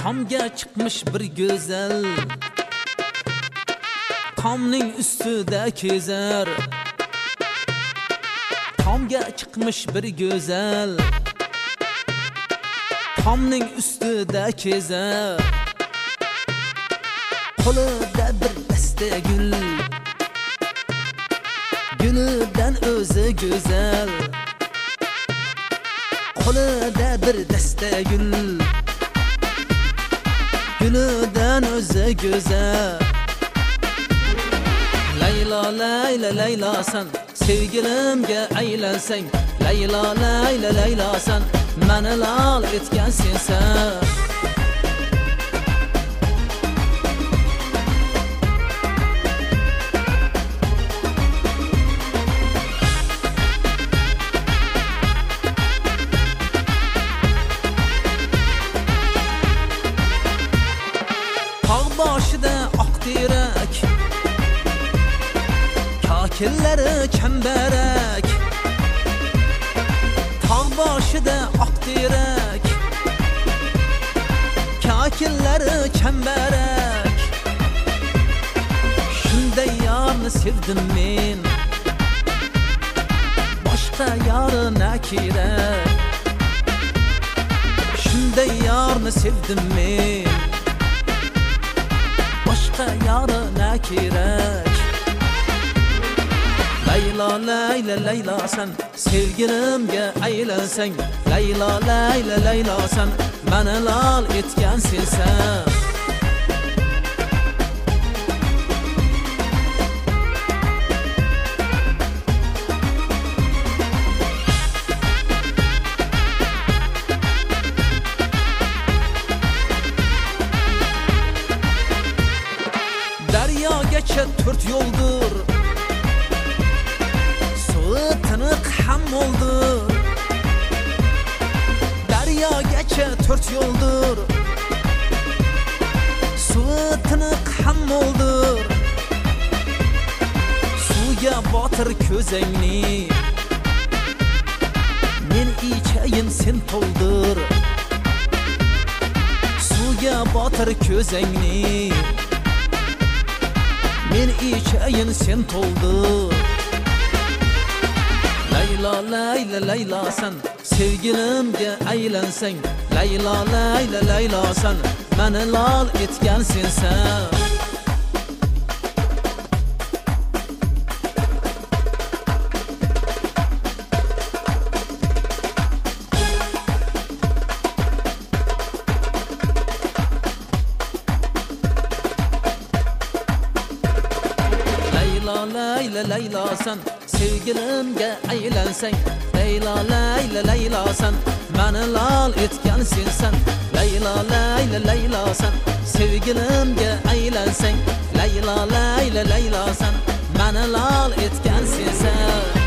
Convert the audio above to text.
tomga chiqmish bir go'zal, tomning ustida kezar. Tomga chiqmish bir go'zal, tomning ustida kezar. Qo'lida bir dasta gul, gulidan o'zi go'zal. Qo'lida bir dasta gul, gulidan o'zi go'zal. Laylo layla laylasan, sevgilimga aylansang. Laylo layla laylasan, meni lol etgan sensan. Tog' boshida oq terak, kokillari chambarak. Tog' boshida oq terak, kokillari chambarak. Shunday yorni sevdim men, boshqa yorina kerak. Shunday yorni sevdim men, boshqa yorina kerak. Laylo layla laylasan, sevgilimga aylansang. Laylo layla laylasan, meni lol etgan sensan. Daryogacha 4 yo'ldir, suvi tiniq ham oldir. Daryogacha 4 yo'ldir, suvi tiniq ham oldir. Suvga botir ko'zingni, men ichayin sen to'ldir. Suvga botir ko'zingni, men ichayin sen to'ldir. Laylo layla laylasan, sevgilimga aylansang. Laylo layla laylasan, meni lol etgan sensan. Laylo layla laylasan, sevgilimga aylansang. Laylo layla laylasan, meni lol etgan sensan. Laylo layla laylasan, sevgilimga aylansang. Laylo layla laylasan, meni lol etgan sensan.